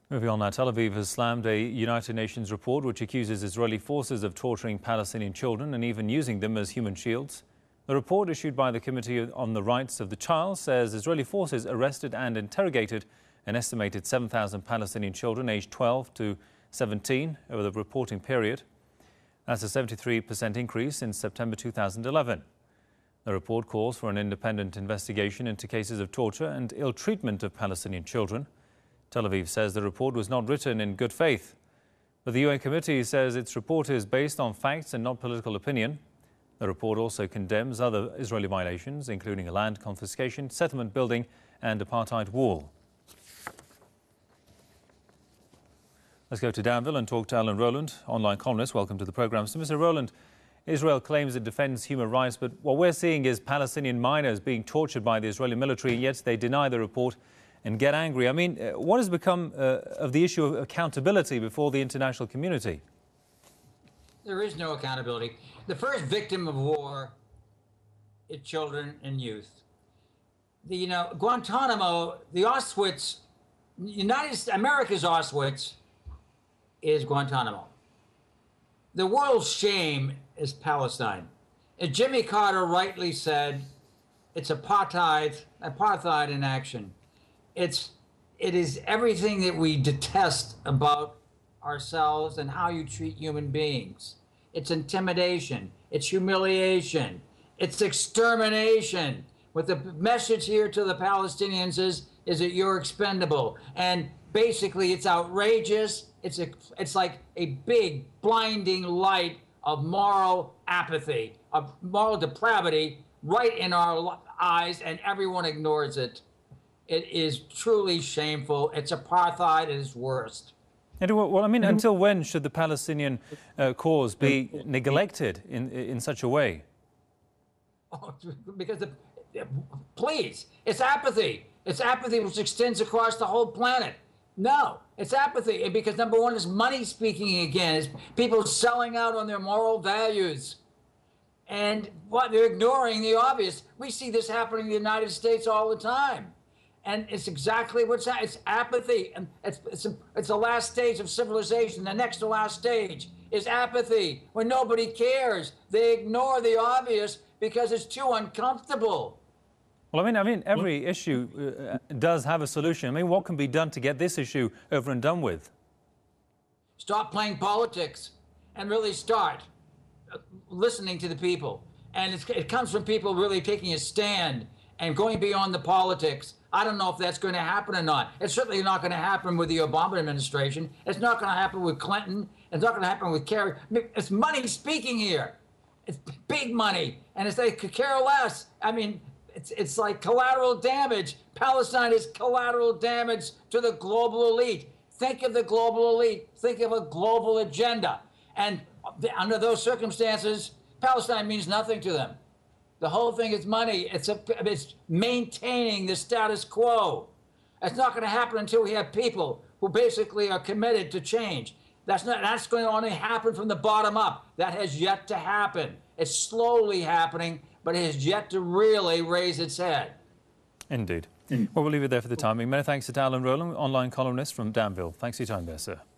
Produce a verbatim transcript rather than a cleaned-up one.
Moving on now, Tel Aviv has slammed a United Nations report which accuses Israeli forces of torturing Palestinian children and even using them as human shields. The report issued by the Committee on the Rights of the Child says Israeli forces arrested and interrogated an estimated seven thousand Palestinian children aged twelve to seventeen over the reporting period. That's a seventy-three percent increase since September two thousand eleven. The report calls for an independent investigation into cases of torture and ill treatment of Palestinian children. Tel Aviv says the report was not written in good faith. But the U N committee says its report is based on facts and not political opinion. The report also condemns other Israeli violations, including a land confiscation, settlement building and apartheid wall. Let's go to Danville and talk to Alan Rowland, online columnist. Welcome to the programme. So, Mister Rowland, Israel claims it defends human rights, but what we're seeing is Palestinian minors being tortured by the Israeli military, and yet they deny the report and get angry. I mean, what has become uh, of the issue of accountability before the international community? There is no accountability. The first victim of war is children and youth. The, you know, Guantanamo, the Auschwitz, United America's Auschwitz is Guantanamo. The world's shame is Palestine. As Jimmy Carter rightly said, it's apartheid, apartheid in action. It's, it is everything that we detest about ourselves and how you treat human beings. It's intimidation, it's humiliation, it's extermination. What the message here to the Palestinians is, is that you're expendable. And basically it's outrageous. It's, a, it's like a big blinding light of moral apathy, of moral depravity right in our eyes, and everyone ignores it. It is truly shameful. It's apartheid at its worst. Well, I mean, until when should the Palestinian uh, cause be neglected in in such a way? Oh, because, the, please, it's apathy. It's apathy which extends across the whole planet. No, it's apathy because, number one, is money speaking again. It's people selling out on their moral values. And what they're ignoring the obvious. We see this happening in the United States all the time. And it's exactly what's happening. It's apathy. And it's, it's, it's the last stage of civilization. The next to last stage is apathy, when nobody cares. They ignore the obvious because it's too uncomfortable. Well, I mean, I mean, every issue uh, does have a solution. I mean, what can be done to get this issue over and done with? Stop playing politics and really start listening to the people. And it's, it comes from people really taking a stand and going beyond the politics. I don't know if that's going to happen or not. It's certainly not going to happen with the Obama administration. It's not going to happen with Clinton. It's not going to happen with Kerry. It's money speaking here. It's big money. And it's they could care less. I mean, it's, it's like collateral damage. Palestine is collateral damage to the global elite. Think of the global elite. Think of a global agenda. And under those circumstances, Palestine means nothing to them. The whole thing is money. It's, a, it's maintaining the status quo. It's not going to happen until we have people who basically are committed to change. That's not. That's going to only happen from the bottom up. That has yet to happen. It's slowly happening, but it has yet to really raise its head. Indeed. Mm. Well, we'll leave it there for the timing. Many thanks to Alan Rowland, online columnist from Danville. Thanks for your time there, sir.